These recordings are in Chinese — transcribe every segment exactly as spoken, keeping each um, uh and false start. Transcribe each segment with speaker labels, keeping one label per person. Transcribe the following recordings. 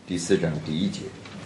Speaker 1: 第四章第一节。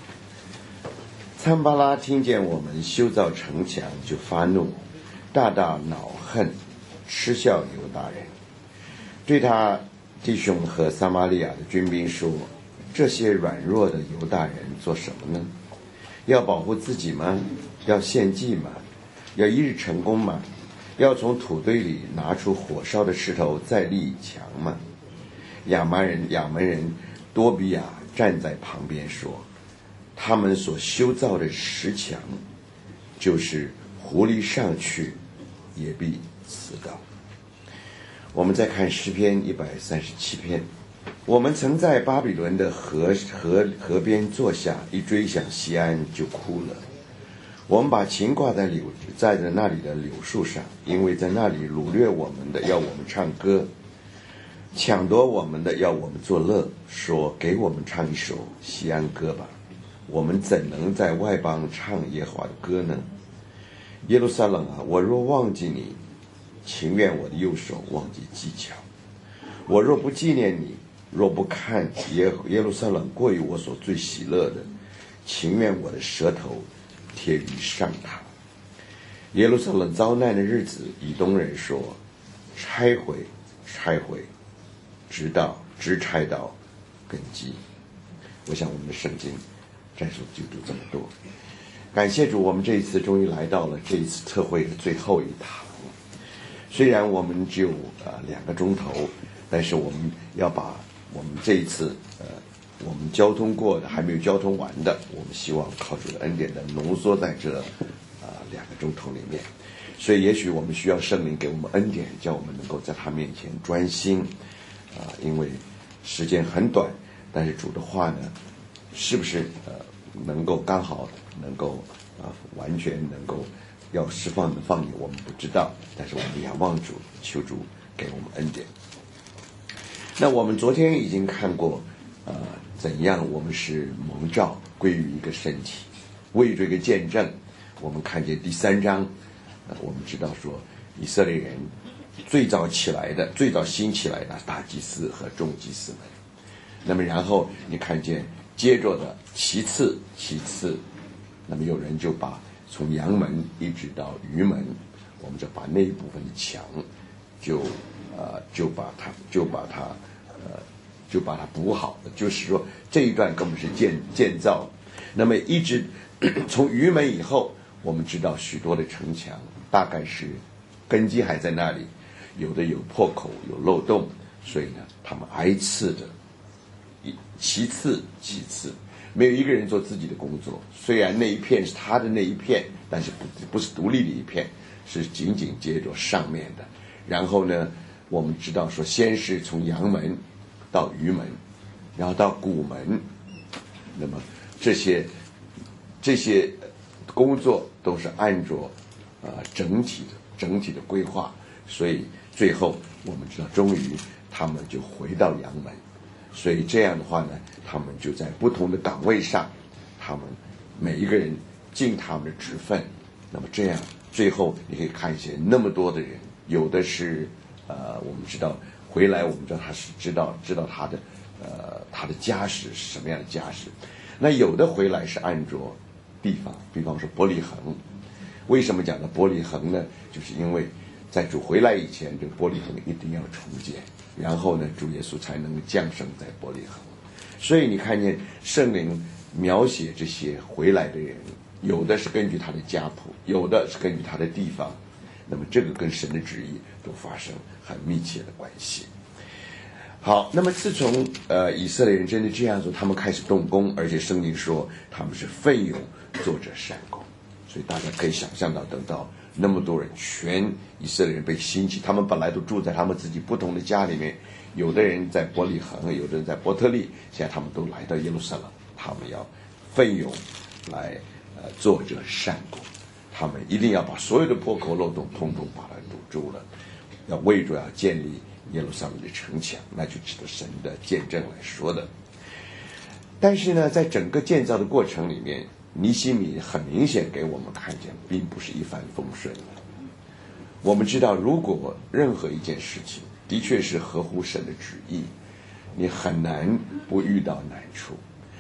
Speaker 1: 参巴拉听见我们修造城墙，就发怒，大大恼恨，嗤笑犹大人，对他弟兄和撒玛利亚的军兵说：这些软弱的犹大人做什么呢？要保护自己吗？要献祭吗？要一日成功吗？要从土堆里拿出火烧的石头再立墙吗？亚门人亚门人多比亚站在旁边说：他们所修造的石墙，就是狐狸上去也必死掉。我们再看诗篇一百三十七篇。我们曾在巴比伦的河河河边坐下，一追想西安就哭了。我们把琴挂在柳在在那里的柳树上，因为在那里掳掠我们的要我们唱歌，抢夺我们的要我们作乐，说给我们唱一首西安歌吧。我们怎能在外邦唱耶和华的歌呢？耶路撒冷啊，我若忘记你，情愿我的右手忘记技巧。我若不纪念你，若不看耶耶路撒冷过于我所最喜乐的，情愿我的舌头贴于上膛。耶路撒冷遭难的日子，以东人说：拆毁，拆毁，直到直拆到根基。我想我们的圣经战术就读这么多。感谢主，我们这一次终于来到了这一次特会的最后一堂。虽然我们只有呃两个钟头，但是我们要把我们这一次呃我们交通过的还没有交通完的，我们希望靠主的恩典的浓缩在这呃两个钟头里面。所以也许我们需要圣灵给我们恩典，叫我们能够在他面前专心啊、呃，因为时间很短，但是主的话呢，是不是呃能够刚好能够啊、呃、完全能够要释放的放你，我们不知道，但是我们仰望主，求主给我们恩典。那我们昨天已经看过呃怎样我们是蒙召归于一个身体，为这个见证，我们看见第三章，呃我们知道说以色列人最早起来的最早兴起来的大祭司和众祭司们，那么然后你看见接着的其次其次那么有人就把从阳门一直到鱼门，我们就把那一部分的墙就呃就把它就把它呃就把它补好了，就是说这一段根本是建建造。那么一直从鱼门以后，我们知道许多的城墙大概是根基还在那里，有的有破口有漏洞，所以呢他们挨次的其次其次没有一个人做自己的工作，虽然那一片是他的那一片，但是不不是独立的一片，是紧紧接着上面的。然后呢我们知道说先是从阳门到鱼门，然后到谷门，那么这些这些工作都是按着呃整体的整体的规划，所以最后我们知道终于他们就回到阳门。所以这样的话呢，他们就在不同的岗位上，他们每一个人尽他们的职分。那么这样最后你可以看一些那么多的人，有的是呃我们知道回来，我们知道他是知道知道他的呃他的家世是什么样的家世。那有的回来是按着地方，比方说伯利恒。为什么讲到伯利恒呢？就是因为在主回来以前，这个伯利恒一定要重建，然后呢主耶稣才能降生在伯利恒。所以你看见圣灵描写这些回来的人，有的是根据他的家谱，有的是根据他的地方，那么这个跟神的旨意都发生很密切的关系。好，那么自从呃以色列人真的这样做，他们开始动工，而且圣经说他们是奋勇做着善工，所以大家可以想象到，等到那么多人，全以色列人被兴起，他们本来都住在他们自己不同的家里面，有的人在伯利恒，有的人在伯特利，现在他们都来到耶路撒冷，他们要奋勇来呃做着善工，他们一定要把所有的破口漏洞通通把它堵住了，要为着要建立耶路撒冷的城墙，那就指着神的见证来说的。但是呢，在整个建造的过程里面，尼希米很明显给我们看见，并不是一帆风顺的。我们知道，如果任何一件事情的确是合乎神的旨意，你很难不遇到难处。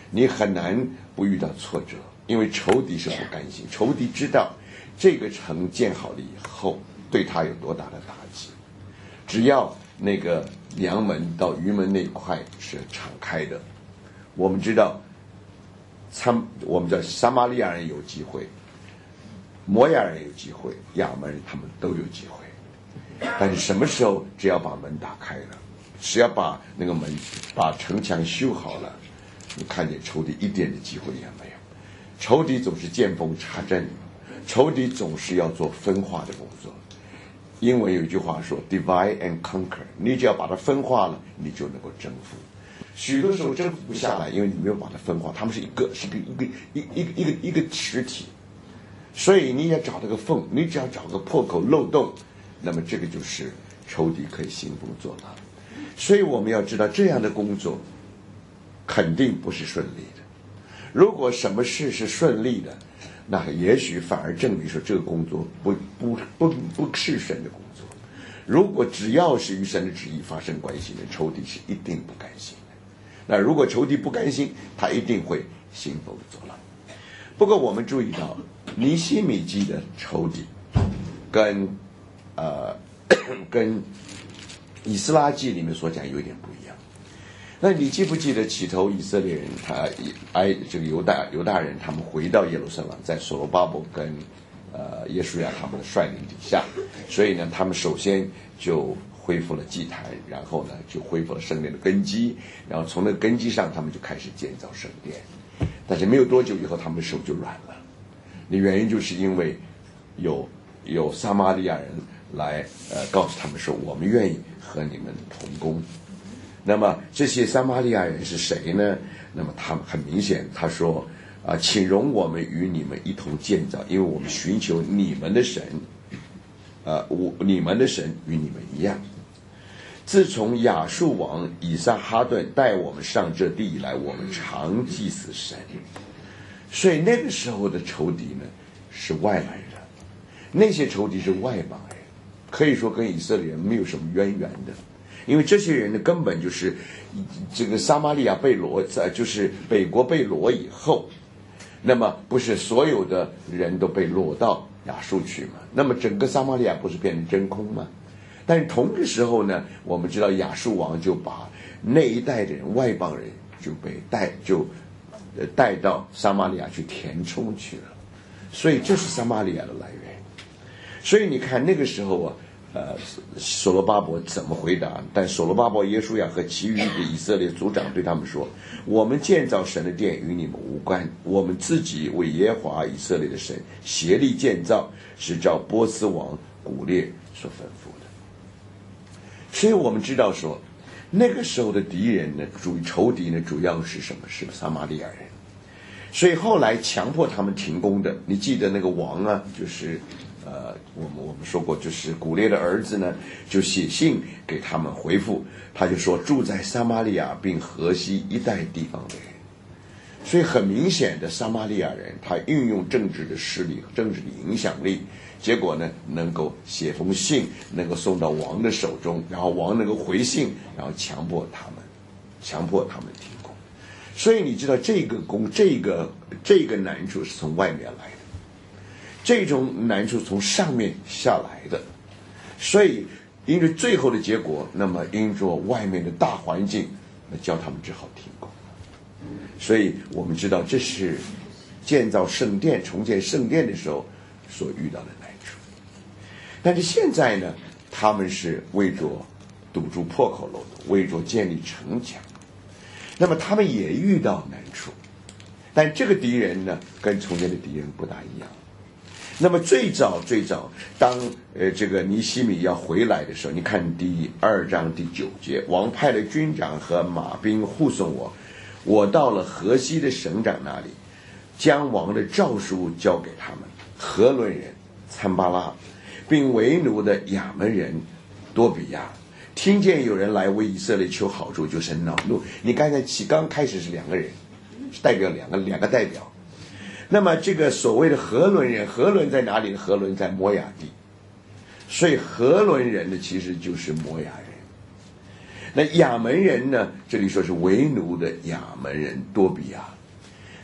Speaker 1: 你很难不遇到挫折，因为仇敌是不甘心，仇敌知道这个城建好了以后对他有多大的打击。只要那个阳门到鱼门那块是敞开的，我们知道参我们叫撒玛利亚人有机会，摩亚人有机会，亚门人他们都有机会。但是什么时候只要把门打开了，只要把那个门把城墙修好了，你看见仇敌一点的机会也没有。仇敌总是见缝插针，仇敌总是要做分化的工作。英文有一句话说 divide and conquer， 你只要把它分化了，你就能够征服。许多时候征服不下来，因为你没有把它分化，他们是一个是一个一个一个一个一个实体，所以你也找到个缝，你只要找个破口漏洞，那么这个就是仇敌可以兴风作浪。所以我们要知道，这样的工作肯定不是顺利的。如果什么事是顺利的，那也许反而证明说这个工作不不不不是神的工作。如果只要是与神的旨意发生关系的，仇敌是一定不甘心的。那如果仇敌不甘心，他一定会兴风作浪。不过我们注意到尼希米记的仇敌跟呃跟以斯拉记里面所讲有点不一样。那你记不记得起头以色列人他挨这个犹大犹大人他们回到耶路撒冷，在所罗巴伯跟呃耶稣亚他们的率领底下，所以呢他们首先就恢复了祭坛，然后呢就恢复了圣殿的根基，然后从那个根基上他们就开始建造圣殿。但是没有多久以后他们手就软了，那原因就是因为有有撒玛利亚人来呃告诉他们说，我们愿意和你们同工。那么这些撒玛利亚人是谁呢？那么他们很明显他说啊、呃，请容我们与你们一同建造，因为我们寻求你们的神，呃，我你们的神与你们一样。自从亚述王以撒哈顿带我们上这地以来，我们常祭祀神。所以那个时候的仇敌呢是外来人，那些仇敌是外邦人，可以说跟以色列人没有什么渊源的。因为这些人呢根本就是这个撒玛利亚被掳，就是北国被掳以后，那么不是所有的人都被掳到亚述去嘛？那么整个撒玛利亚不是变成真空吗？但是同个时候呢，我们知道亚述王就把那一代的人外邦人就被带就呃带到撒玛利亚去填充去了，所以这是撒玛利亚的来源。所以你看那个时候啊。呃，所罗巴伯怎么回答？但所罗巴伯、耶稣亚和其余的以色列族长对他们说：“我们建造神的殿与你们无关，我们自己为耶和华以色列的神协力建造，是照波斯王古列所吩咐的。”所以我们知道说，那个时候的敌人呢，主仇敌呢，主要是什么？是撒玛利亚人。所以后来强迫他们停工的，你记得那个王啊，就是。呃，我们我们说过，就是古列的儿子呢，就写信给他们回复，他就说住在撒玛利亚并河西一带地方的人。所以很明显的，撒玛利亚人他运用政治的势力、政治的影响力，结果呢，能够写封信，能够送到王的手中，然后王能够回信，然后强迫他们，强迫他们停工。所以你知道，这个工，这个这个难处是从外面来的。这种难处从上面下来的，所以因为最后的结果，那么因着外面的大环境，那叫他们只好停工。所以我们知道这是建造圣殿、重建圣殿的时候所遇到的难处。但是现在呢，他们是为着堵住破口漏洞，为着建立城墙，那么他们也遇到难处。但这个敌人呢，跟从前的敌人不大一样。那么最早最早，当呃这个尼希米要回来的时候，你看第二章第九节，王派了军长和马兵护送我，我到了河西的省长那里，将王的诏书交给他们，河伦人参巴拉，并为奴的亚门人多比亚，听见有人来为以色列求好处，就是恼怒。你刚才起刚开始是两个人，代表两个两个代表。那么这个所谓的河伦人，河伦在哪里呢？河伦在摩亚地，所以河伦人呢其实就是摩亚人。那亚门人呢，这里说是为奴的亚门人多比亚，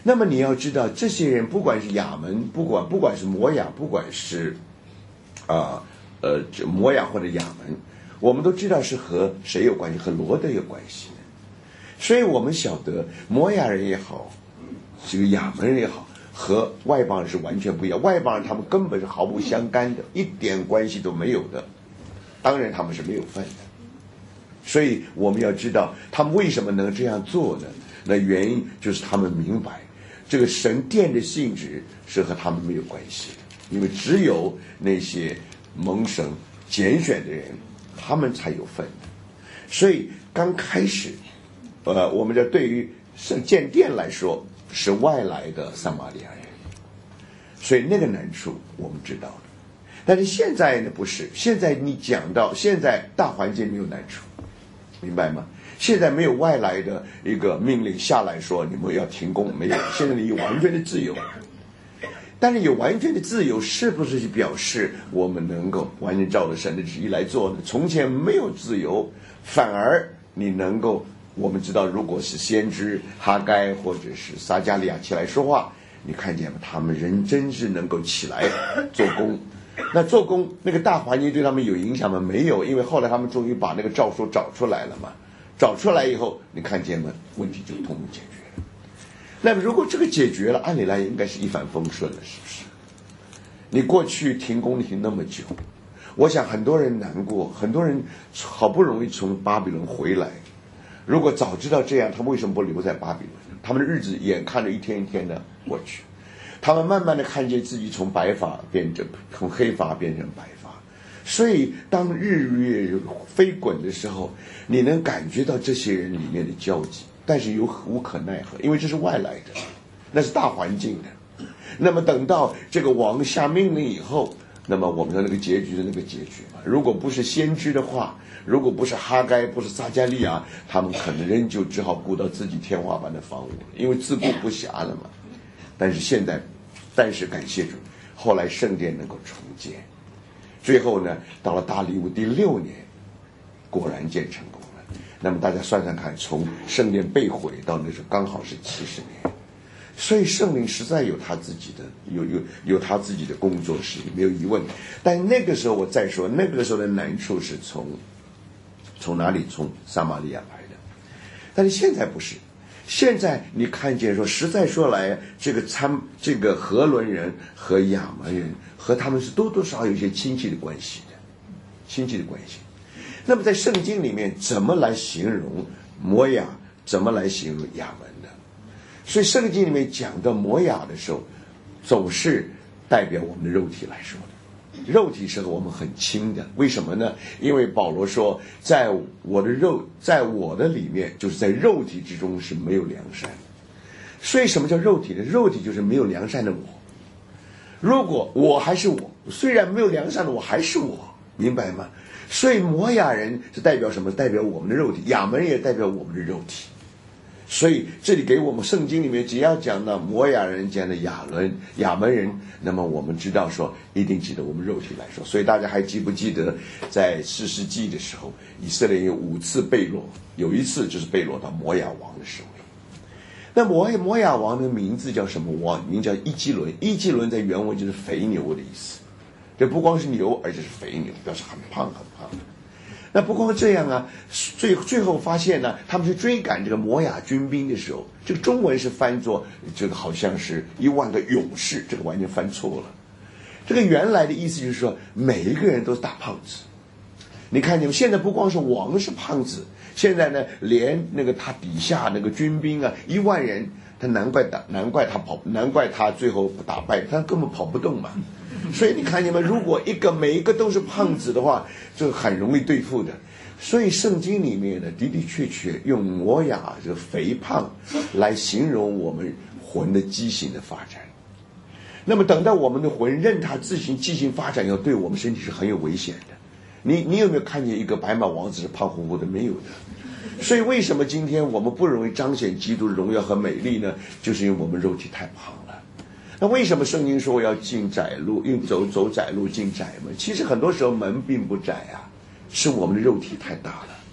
Speaker 1: 那么你要知道，这些人不管是亚门，不管不管是摩亚，不管是啊呃这摩亚或者亚门，我们都知道是和谁有关系，和罗德有关系的。所以我们晓得摩亚人也好，这个亚门人也好，和外邦人是完全不一样。外邦人他们根本是毫不相干的，一点关系都没有的。当然他们是没有份的。所以我们要知道他们为什么能这样做呢？那原因就是他们明白这个神殿的性质是和他们没有关系的，因为只有那些蒙神拣选的人，他们才有份的。所以刚开始呃，我们这对于建殿来说是外来的撒玛利亚人，所以那个难处我们知道了。但是现在呢不是，现在你讲到现在大环境没有难处，明白吗？现在没有外来的一个命令下来说你们要停工，没有，现在你有完全的自由。但是有完全的自由是不是表示我们能够完全照着神的旨意来做呢？从前没有自由，反而你能够，我们知道如果是先知哈该或者是撒迦利亚起来说话，你看见吗？他们人真是能够起来做工。那做工那个大环境对他们有影响吗？没有，因为后来他们终于把那个诏书找出来了嘛。找出来以后，你看见吗？问题就通通解决了。那么如果这个解决了，按理来应该是一帆风顺了，是不是？你过去停工停那么久，我想很多人难过，很多人好不容易从巴比伦回来，如果早知道这样，他们为什么不留在巴比伦呢？他们的日子眼看着一天一天的过去，他们慢慢的看见自己从白发变成从黑发变成白发，所以当日月飞滚的时候，你能感觉到这些人里面的交集，但是又无可奈何，因为这是外来的，那是大环境的。那么等到这个王下命令以后，那么我们的那个结局是那个结局嘛。如果不是先知的话，如果不是哈该，不是撒迦利亚，他们可能仍旧只好顾到自己天花板的房屋，因为自顾不暇了嘛。但是现在，但是感谢主，后来圣殿能够重建，最后呢，到了大利乌第六年，果然建成功了。那么大家算算看，从圣殿被毁到那时候刚好是七十年。所以圣灵实在有他自己的有有有他自己的工作室，没有疑问。但那个时候我再说，那个时候的难处是从从哪里？从撒玛利亚来的。但是现在不是，现在你看见说，实在说来，这个参这个何伦人和亚门人和他们是多多少少有一些亲戚的关系的，亲戚的关系。那么在圣经里面怎么来形容摩亚？怎么来形容亚门的？所以圣经里面讲到摩亚的时候，总是代表我们的肉体来说的。肉体是和我们很亲的，为什么呢？因为保罗说，在我的肉，在我的里面，就是在肉体之中是没有良善。所以什么叫肉体呢？肉体就是没有良善的我。如果我还是我，虽然没有良善的我，还是我，明白吗？所以摩亚人是代表什么？代表我们的肉体。亚门人也代表我们的肉体。所以这里给我们圣经里面只要讲到摩亚人讲的亚伦亚门人，那么我们知道说一定记得我们肉体来说。所以大家还记不记得在士师记的时候，以色列有五次被掳，有一次就是被掳到摩亚王的手里。那摩摩亚王的名字叫什么？王名叫伊基伦。伊基伦在原文就是肥牛的意思，这不光是牛，而且是肥牛，表示很胖很胖的。那不光这样啊，最最后发现呢，他们去追赶这个摩亚军兵的时候，这个中文是翻作这个好像是一万个勇士，这个完全翻错了。这个原来的意思就是说，每一个人都是大胖子。你看你们现在不光是王是胖子，现在呢，连那个他底下那个军兵啊，一万人，他难怪打，难怪他跑，难怪他最后打败，他根本跑不动嘛。所以你看见吗？如果一个每一个都是胖子的话，这很容易对付的。所以圣经里面呢，的的确确用摩亚这个肥胖来形容我们魂的畸形的发展。那么等到我们的魂任它自行畸形发展以后，对我们身体是很有危险的。你你有没有看见一个白马王子是胖乎乎的？没有的。所以为什么今天我们不容易彰显基督的荣耀和美丽呢？就是因为我们肉体太胖了。那为什么圣经说我要进窄路，用走走窄路进窄门？其实很多时候门并不窄啊，是我们的肉体太大了。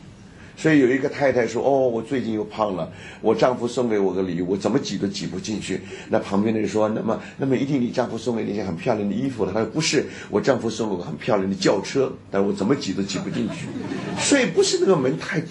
Speaker 1: 所以有一个太太说：“哦，我最近又胖了，我丈夫送给我个礼物，我怎么挤都挤不进去。”那旁边的人说：“那么，那么一定你丈夫送给你一件很漂亮的衣服了？”他说：“不是，我丈夫送给我很漂亮的轿车，但我怎么挤都挤不进去。”所以不是那个门太